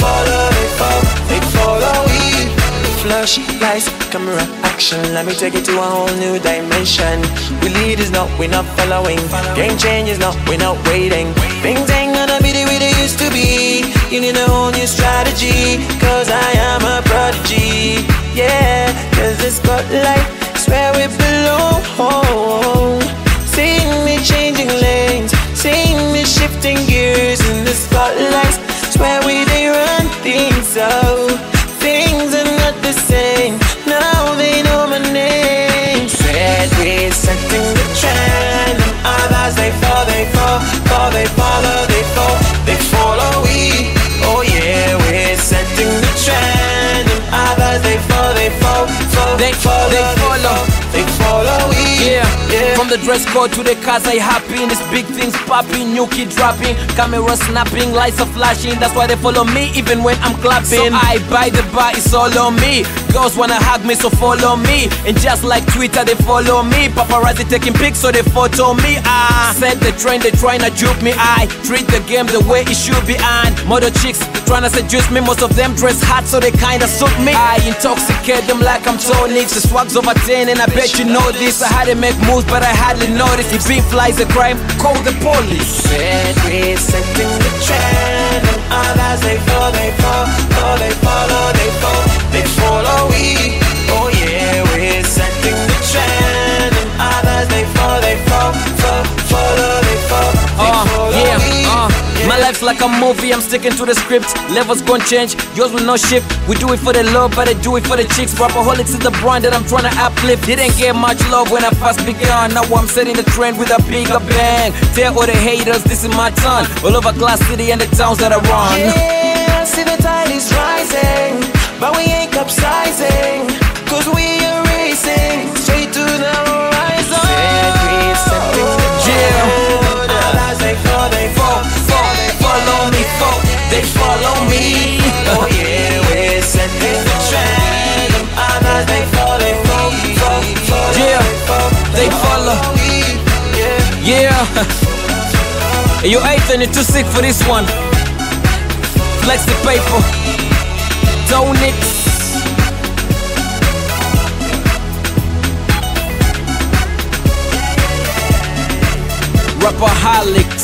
they follow we. Flash lights, camera action, let me take it to a whole new dimension. We leaders, no, we're not following. Game changers, no, we're not waiting. Things ain't gonna be the way they used to be. You need a whole new strategy, cause I am a prodigy. Yeah, cause the spotlight is where we belong. See me changing lanes, see me shifting gears in the spotlights. It's where we they run things so. Things are not the same, now they know my name. Said we're setting the trend, and others they fall, they follow, they follow we. Oh yeah, we're setting the trend, and others they fall, they follow we. Yeah. From the dress code to the cars I happy, this big things popping, new kid dropping, camera snapping, lights are flashing. That's why they follow me even when I'm clapping. So I buy the bar, it's all on me. Girls wanna hug me, so follow me. And just like Twitter, they follow me. Paparazzi taking pics, so they photo me. I set the trend, they tryna dupe me. I treat the game the way it should be. And model chicks tryna seduce me. Most of them dress hot, so they kinda suit me. I intoxicate them like I'm Tony. The swag's over 10, and I bet you know this. I had to make moves, but I hardly noticed. If beef flies a crime, call the police. Said we're setting the trend, and others they follow, they follow we. Oh yeah, we're setting the trend, and others they follow, they follow we. My life's like a movie, I'm sticking to the script. Levels gon' change, yours will not shift. We do it for the love, but I do it for the chicks. Rapaholics is the brand that I'm trying to uplift. Didn't get much love when I first began. Now I'm setting the trend with a bigger bang. Tell all the haters, this is my turn. All over Glass City and the towns that I run. Yeah, see the tide is rising, but we ain't capsizing, cause we are racing straight to the horizon. They follow me. Oh yeah, we're setting the trend, and others they follow. Yeah, they follow. Yeah. Hey, yo, Ethan, you're too sick for this one. Flex the paper. Don't it? Rapaholics.